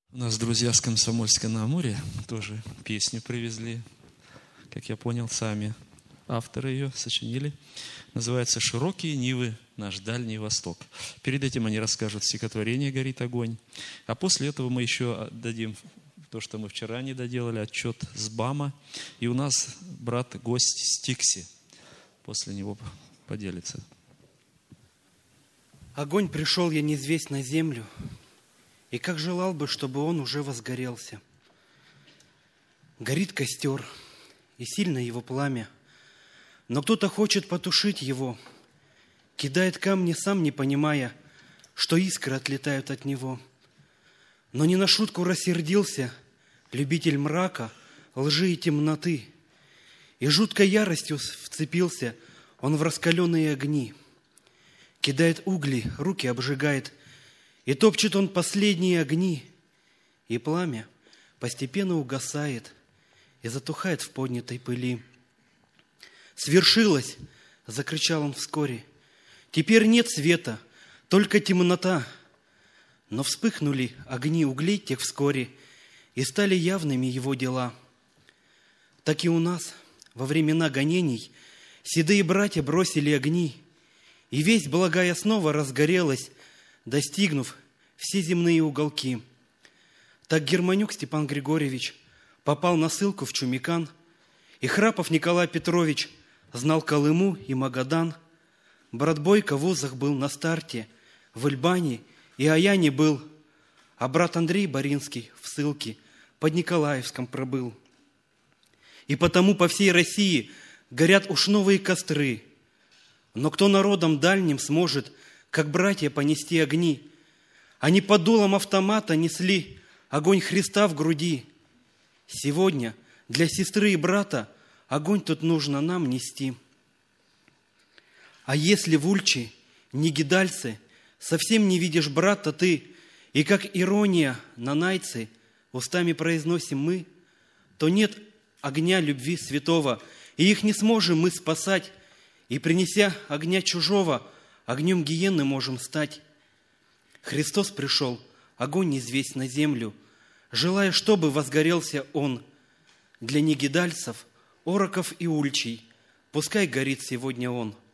У нас друзья с Комсомольска на Амуре тоже песню привезли, как я понял, сами авторы ее сочинили. Называется «Широкие нивы, наш Дальний Восток». Перед этим они расскажут стихотворение «Горит огонь». А после этого мы еще дадим то, что мы вчера не доделали, отчет с БАМа. И у нас брат-гость Стикси. После него поделится. Огонь пришел я неизвесть на землю, и как желал бы, чтобы он уже возгорелся. Горит костер, и сильно его пламя, но кто-то хочет потушить его, кидает камни, сам не понимая, что искры отлетают от него. Но не на шутку рассердился любитель мрака, лжи и темноты, и жуткой яростью вцепился он в раскаленные огни. Кидает угли, руки обжигает, и топчет он последние огни, и пламя постепенно угасает и затухает в поднятой пыли. «Свершилось!» — закричал он вскоре. «Теперь нет света, только темнота». Но вспыхнули огни углей тех вскоре, и стали явными его дела. Так и у нас во времена гонений седые братья бросили огни, и весть благая снова разгорелась, достигнув все земные уголки. Так Германюк Степан Григорьевич попал на ссылку в Чумикан, и Храпов Николай Петрович знал Колыму и Магадан. Брат Бойко в вузах был на старте, в Ильбане и Аяне был, а брат Андрей Боринский в ссылке под Николаевском пробыл. И потому по всей России горят уж новые костры. Но кто народом дальним сможет, как братья, понести огни? Они под дулом автомата несли огонь Христа в груди. Сегодня для сестры и брата огонь тут нужно нам нести. А если в Ульче, Негидальце, совсем не видишь брата ты, и как ирония на Найце устами произносим мы, то нет огня любви святого, и их не сможем мы спасать, и, принеся огня чужого, огнем гиенны можем стать. Христос пришел, огонь низвесть на землю, желая, чтобы возгорелся он. Для негидальцев, ороков и ульчей, пускай горит сегодня он.